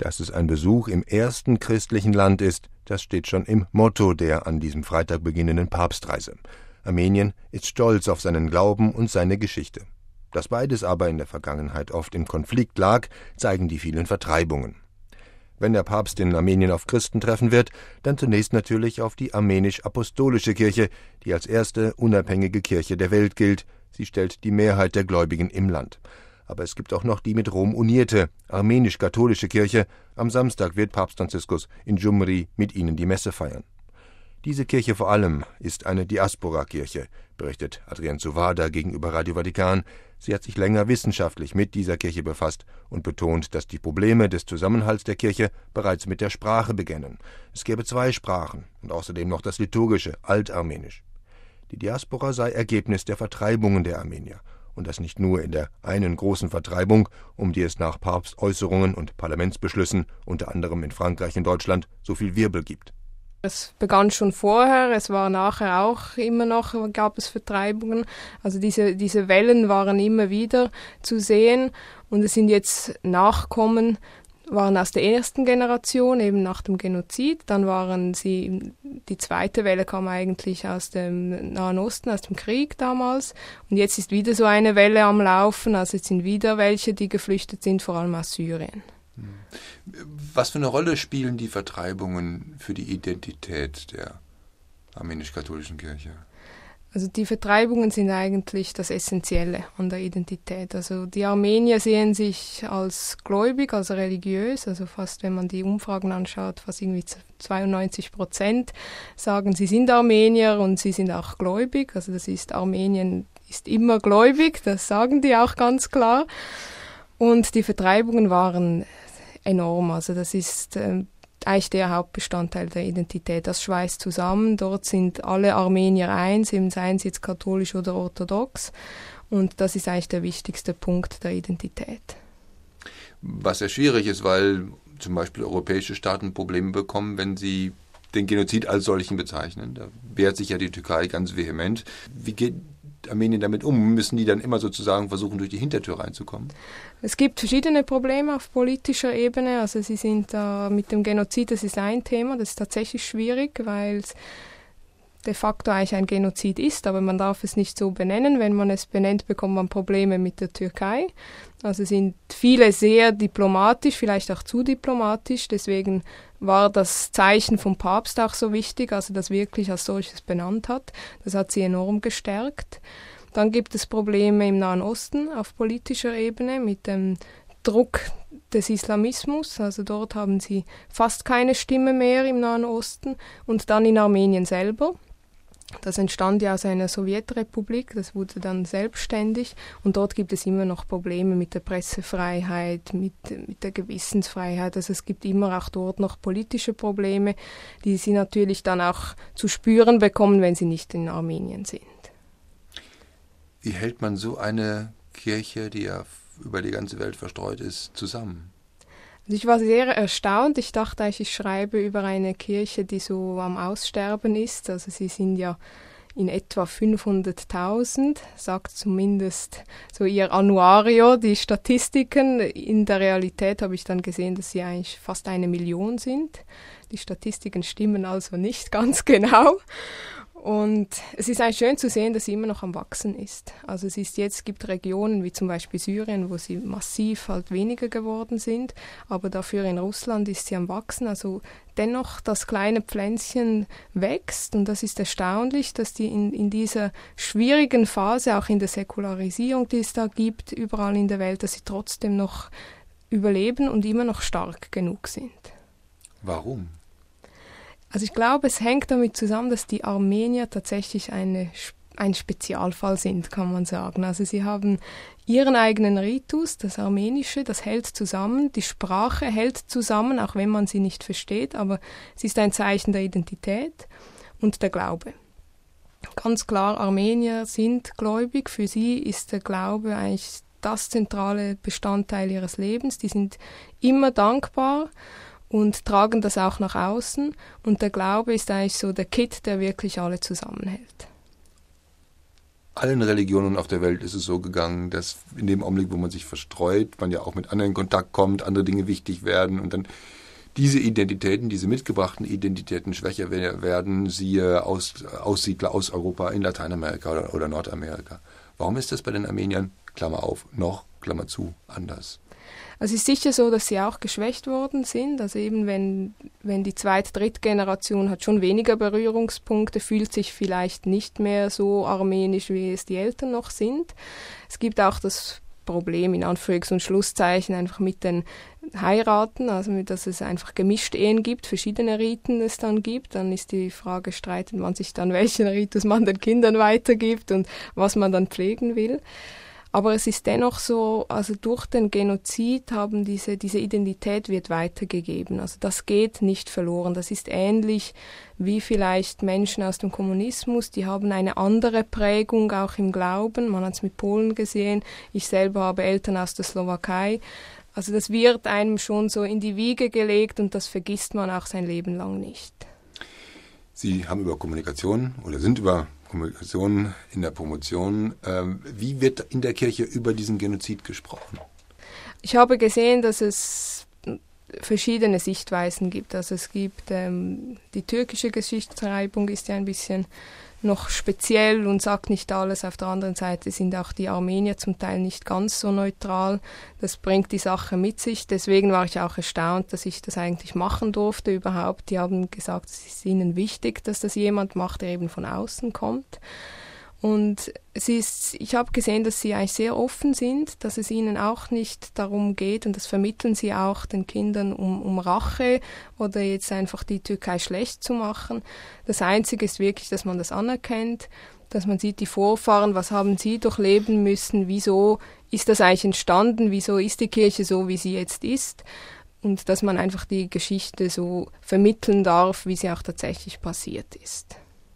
Dass es ein Besuch im ersten christlichen Land ist, das steht schon im Motto der an diesem Freitag beginnenden Papstreise. Armenien ist stolz auf seinen Glauben und seine Geschichte. Dass beides aber in der Vergangenheit oft im Konflikt lag, zeigen die vielen Vertreibungen. Wenn der Papst in Armenien auf Christen treffen wird, dann zunächst natürlich auf die armenisch-apostolische Kirche, die als erste unabhängige Kirche der Welt gilt. Sie stellt die Mehrheit der Gläubigen im Land. Aber es gibt auch noch die mit Rom unierte, armenisch-katholische Kirche. Am Samstag wird Papst Franziskus in Gjumri mit ihnen die Messe feiern. Diese Kirche vor allem ist eine Diaspora-Kirche, berichtet Adrian Suvada gegenüber Radio Vatikan. Sie hat sich länger wissenschaftlich mit dieser Kirche befasst und betont, dass die Probleme des Zusammenhalts der Kirche bereits mit der Sprache beginnen. Es gäbe 2 Sprachen und außerdem noch das liturgische Altarmenisch. Die Diaspora sei Ergebnis der Vertreibungen der Armenier. Und das nicht nur in der einen großen Vertreibung, um die es nach Papstäußerungen und Parlamentsbeschlüssen, unter anderem in Frankreich und Deutschland, so viel Wirbel gibt. Es begann schon vorher, es war nachher auch immer noch, gab es Vertreibungen. Also diese Wellen waren immer wieder zu sehen und es sind jetzt Nachkommen, waren aus der ersten Generation, eben nach dem Genozid. Dann waren die zweite Welle kam eigentlich aus dem Nahen Osten, aus dem Krieg damals. Und jetzt ist wieder so eine Welle am Laufen, also es sind wieder welche, die geflüchtet sind, vor allem aus Syrien. Was für eine Rolle spielen die Vertreibungen für die Identität der armenisch-katholischen Kirche? Also die Vertreibungen sind eigentlich das Essentielle an der Identität. Also die Armenier sehen sich als gläubig, also religiös. Also fast, wenn man die Umfragen anschaut, fast irgendwie 92% sagen, sie sind Armenier und sie sind auch gläubig. Also das ist, Armenien ist immer gläubig, das sagen die auch ganz klar. Und die Vertreibungen waren enorm. Also das ist eigentlich der Hauptbestandteil der Identität. Das schweißt zusammen. Dort sind alle Armenier eins, eben seien sie jetzt katholisch oder orthodox. Und das ist eigentlich der wichtigste Punkt der Identität. Was sehr schwierig ist, weil zum Beispiel europäische Staaten Probleme bekommen, wenn sie den Genozid als solchen bezeichnen. Da wehrt sich ja die Türkei ganz vehement. Wie geht Armenien damit um? Müssen die dann immer sozusagen versuchen, durch die Hintertür reinzukommen? Es gibt verschiedene Probleme auf politischer Ebene. Also sie sind da mit dem Genozid, das ist ein Thema, das ist tatsächlich schwierig, weil es de facto eigentlich ein Genozid ist, aber man darf es nicht so benennen. Wenn man es benennt, bekommt man Probleme mit der Türkei. Also sind viele sehr diplomatisch, vielleicht auch zu diplomatisch. Deswegen war das Zeichen vom Papst auch so wichtig, also das wirklich als solches benannt hat. Das hat sie enorm gestärkt. Dann gibt es Probleme im Nahen Osten auf politischer Ebene mit dem Druck des Islamismus. Also dort haben sie fast keine Stimme mehr im Nahen Osten. Und dann in Armenien selber. Das entstand ja aus einer Sowjetrepublik, das wurde dann selbstständig und dort gibt es immer noch Probleme mit der Pressefreiheit, mit der Gewissensfreiheit. Also es gibt immer auch dort noch politische Probleme, die sie natürlich dann auch zu spüren bekommen, wenn sie nicht in Armenien sind. Wie hält man so eine Kirche, die ja über die ganze Welt verstreut ist, zusammen? Also ich war sehr erstaunt. Ich dachte eigentlich, ich schreibe über eine Kirche, die so am Aussterben ist. Also sie sind ja in etwa 500.000, sagt zumindest so ihr Annuario, die Statistiken. In der Realität habe ich dann gesehen, dass sie eigentlich fast 1 Million sind. Die Statistiken stimmen also nicht ganz genau. Und es ist eigentlich schön zu sehen, dass sie immer noch am Wachsen ist. Also gibt Regionen wie zum Beispiel Syrien, wo sie massiv halt weniger geworden sind, aber dafür in Russland ist sie am Wachsen. Also dennoch das kleine Pflänzchen wächst und das ist erstaunlich, dass die in dieser schwierigen Phase, auch in der Säkularisierung, die es da gibt, überall in der Welt, dass sie trotzdem noch überleben und immer noch stark genug sind. Warum? Also ich glaube, es hängt damit zusammen, dass die Armenier tatsächlich ein Spezialfall sind, kann man sagen. Also sie haben ihren eigenen Ritus, das Armenische, das hält zusammen, die Sprache hält zusammen, auch wenn man sie nicht versteht, aber es ist ein Zeichen der Identität und der Glaube. Ganz klar, Armenier sind gläubig, für sie ist der Glaube eigentlich das zentrale Bestandteil ihres Lebens, die sind immer dankbar und tragen das auch nach außen. Und der Glaube ist eigentlich so der Kitt, der wirklich alle zusammenhält. allen Religionen auf der Welt ist es so gegangen, dass in dem Augenblick, wo man sich verstreut, man ja auch mit anderen in Kontakt kommt, andere Dinge wichtig werden und dann diese Identitäten, diese mitgebrachten Identitäten schwächer werden, siehe Aussiedler aus Europa in Lateinamerika oder Nordamerika. Warum ist das bei den Armeniern, Klammer auf, noch, Klammer zu, anders? Also es ist sicher so, dass sie auch geschwächt worden sind. Also eben wenn die zweite, dritte Generation hat schon weniger Berührungspunkte, fühlt sich vielleicht nicht mehr so armenisch, wie es die Eltern noch sind. Es gibt auch das Problem, in Anführungs- und Schlusszeichen, einfach mit den Heiraten, also dass es einfach gemischte Ehen gibt, verschiedene Riten es dann gibt. Dann ist die Frage, streitet man sich dann, welchen Ritus man den Kindern weitergibt und was man dann pflegen will. Aber es ist dennoch so, also durch den Genozid haben diese Identität wird weitergegeben. Also das geht nicht verloren. Das ist ähnlich wie vielleicht Menschen aus dem Kommunismus, die haben eine andere Prägung auch im Glauben. Man hat es mit Polen gesehen. Ich selber habe Eltern aus der Slowakei. Also das wird einem schon so in die Wiege gelegt und das vergisst man auch sein Leben lang nicht. Sie haben über Kommunikation oder sind über Kommunikation in der Promotion. Wie wird in der Kirche über diesen Genozid gesprochen? Ich habe gesehen, dass es verschiedene Sichtweisen gibt. Also es gibt die türkische Geschichtsschreibung ist ja ein bisschen noch speziell und sagt nicht alles. Auf der anderen Seite sind auch die Armenier zum Teil nicht ganz so neutral. Das bringt die Sache mit sich. Deswegen war ich auch erstaunt, dass ich das eigentlich machen durfte überhaupt. Die haben gesagt, es ist ihnen wichtig, dass das jemand macht, der eben von außen kommt. Und ich habe gesehen, dass sie eigentlich sehr offen sind, dass es ihnen auch nicht darum geht, und das vermitteln sie auch den Kindern, um Rache oder jetzt einfach die Türkei schlecht zu machen. Das Einzige ist wirklich, dass man das anerkennt, dass man sieht, die Vorfahren, was haben sie durchleben müssen, wieso ist das eigentlich entstanden, wieso ist die Kirche so, wie sie jetzt ist, und dass man einfach die Geschichte so vermitteln darf, wie sie auch tatsächlich passiert ist.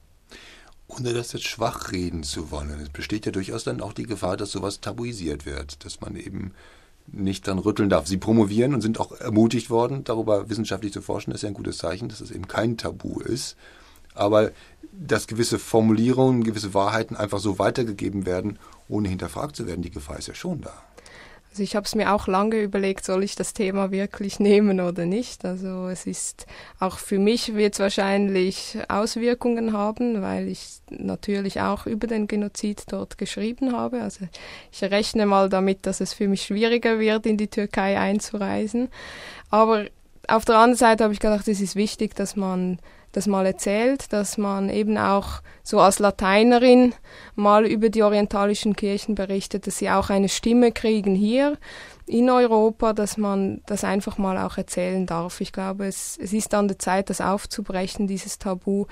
Ohne das jetzt schwach reden zu wollen. Es besteht ja durchaus dann auch die Gefahr, dass sowas tabuisiert wird, dass man eben nicht dann rütteln darf. Sie promovieren und sind auch ermutigt worden, darüber wissenschaftlich zu forschen. Das ist ja ein gutes Zeichen, dass es eben kein Tabu ist. Aber dass gewisse Formulierungen, gewisse Wahrheiten einfach so weitergegeben werden, ohne hinterfragt zu werden, die Gefahr ist ja schon da. Also ich habe es mir auch lange überlegt, soll ich das Thema wirklich nehmen oder nicht. Also es ist, auch für mich wird es wahrscheinlich Auswirkungen haben, weil ich natürlich auch über den Genozid dort geschrieben habe. Also ich rechne mal damit, dass es für mich schwieriger wird, in die Türkei einzureisen. Aber auf der anderen Seite habe ich gedacht, es ist wichtig, dass man das mal erzählt, dass man eben auch so als Lateinerin mal über die orientalischen Kirchen berichtet, dass sie auch eine Stimme kriegen hier in Europa, dass man das einfach mal auch erzählen darf. Ich glaube, es ist an der Zeit, das aufzubrechen, dieses Tabu.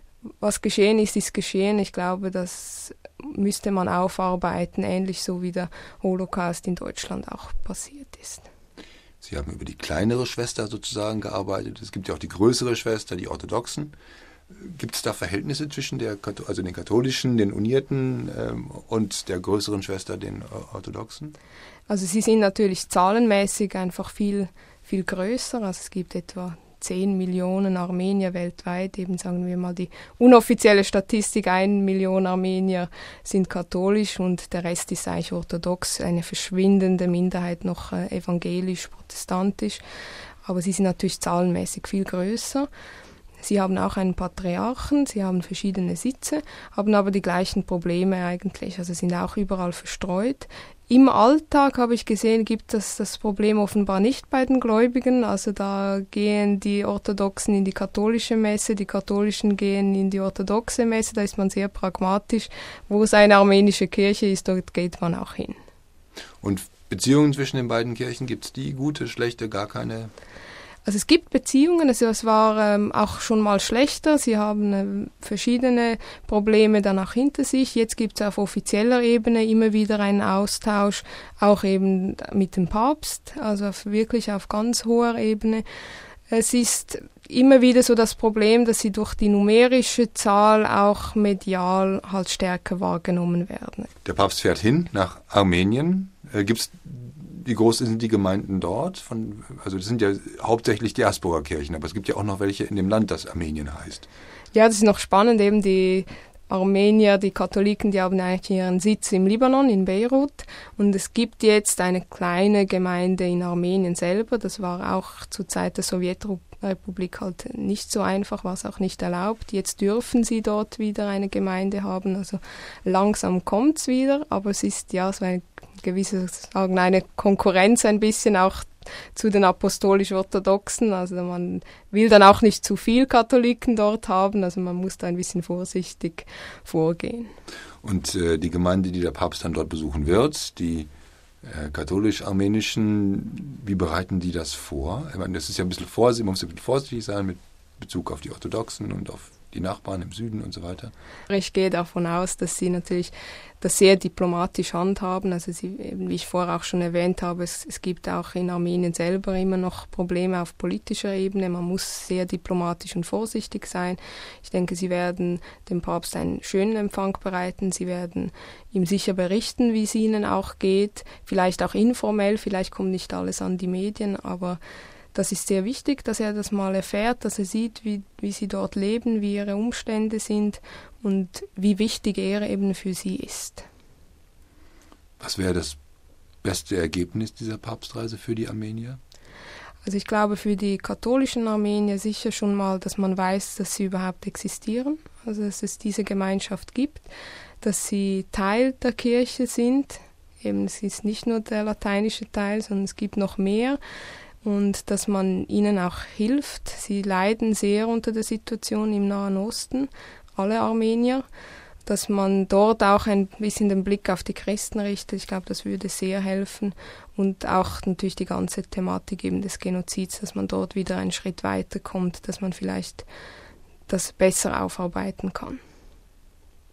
Was geschehen ist, ist geschehen. Ich glaube, das müsste man aufarbeiten, ähnlich so wie der Holocaust in Deutschland auch passiert ist. Sie haben über die kleinere Schwester sozusagen gearbeitet. Es gibt ja auch die größere Schwester, die Orthodoxen. Gibt es da Verhältnisse zwischen den katholischen, den Unierten und der größeren Schwester, den Orthodoxen? Also sie sind natürlich zahlenmäßig einfach viel, viel größer. Also es gibt etwa 10 Millionen Armenier weltweit, eben sagen wir mal die unoffizielle Statistik, 1 Million Armenier sind katholisch und der Rest ist eigentlich orthodox, eine verschwindende Minderheit noch evangelisch, protestantisch, aber sie sind natürlich zahlenmäßig viel größer. Sie haben auch einen Patriarchen, sie haben verschiedene Sitze, haben aber die gleichen Probleme eigentlich, also sind auch überall verstreut. Im Alltag, habe ich gesehen, gibt es das Problem offenbar nicht bei den Gläubigen. Also da gehen die Orthodoxen in die katholische Messe, die Katholischen gehen in die orthodoxe Messe. Da ist man sehr pragmatisch. Wo es eine armenische Kirche ist, dort geht man auch hin. Und Beziehungen zwischen den beiden Kirchen, gibt es die gute, schlechte, gar keine? Also es gibt Beziehungen, also es war auch schon mal schlechter. Sie haben verschiedene Probleme danach hinter sich. Jetzt gibt es auf offizieller Ebene immer wieder einen Austausch, auch eben mit dem Papst, also wirklich auf ganz hoher Ebene. Es ist immer wieder so das Problem, dass sie durch die numerische Zahl auch medial halt stärker wahrgenommen werden. Der Papst fährt hin nach Armenien. Wie groß sind die Gemeinden dort? Also das sind ja hauptsächlich Diaspora-Kirchen, aber es gibt ja auch noch welche in dem Land, das Armenien heißt. Ja, das ist noch spannend, eben Armenier, die Katholiken, die haben eigentlich ihren Sitz im Libanon, in Beirut. Und es gibt jetzt eine kleine Gemeinde in Armenien selber. Das war auch zur Zeit der Sowjetrepublik halt nicht so einfach, war es auch nicht erlaubt. Jetzt dürfen sie dort wieder eine Gemeinde haben. Also langsam kommt es wieder, aber es ist ja so eine gewisse, sagen, eine Konkurrenz ein bisschen auch zu den apostolisch-orthodoxen. Also man will dann auch nicht zu viel Katholiken dort haben, also man muss da ein bisschen vorsichtig vorgehen. Und die Gemeinde, die der Papst dann dort besuchen wird, die katholisch-armenischen, wie bereiten die das vor? Ich meine, das ist ja ein bisschen vorsichtig, man muss ein bisschen vorsichtig sein mit Bezug auf die Orthodoxen und auf die Nachbarn im Süden und so weiter. Ich gehe davon aus, dass sie natürlich das sehr diplomatisch handhaben. Also wie ich vorher auch schon erwähnt habe, es gibt auch in Armenien selber immer noch Probleme auf politischer Ebene. Man muss sehr diplomatisch und vorsichtig sein. Ich denke, sie werden dem Papst einen schönen Empfang bereiten. Sie werden ihm sicher berichten, wie es ihnen auch geht. Vielleicht auch informell, vielleicht kommt nicht alles an die Medien, aber das ist sehr wichtig, dass er das mal erfährt, dass er sieht, wie sie dort leben, wie ihre Umstände sind und wie wichtig er eben für sie ist. Was wäre das beste Ergebnis dieser Papstreise für die Armenier? Also ich glaube für die katholischen Armenier sicher schon mal, dass man weiß, dass sie überhaupt existieren, also dass es diese Gemeinschaft gibt, dass sie Teil der Kirche sind. Eben, es ist nicht nur der lateinische Teil, sondern es gibt noch mehr. Und dass man ihnen auch hilft. Sie leiden sehr unter der Situation im Nahen Osten, alle Armenier. Dass man dort auch ein bisschen den Blick auf die Christen richtet. Ich glaube, das würde sehr helfen. Und auch natürlich die ganze Thematik eben des Genozids, dass man dort wieder einen Schritt weiterkommt, dass man vielleicht das besser aufarbeiten kann.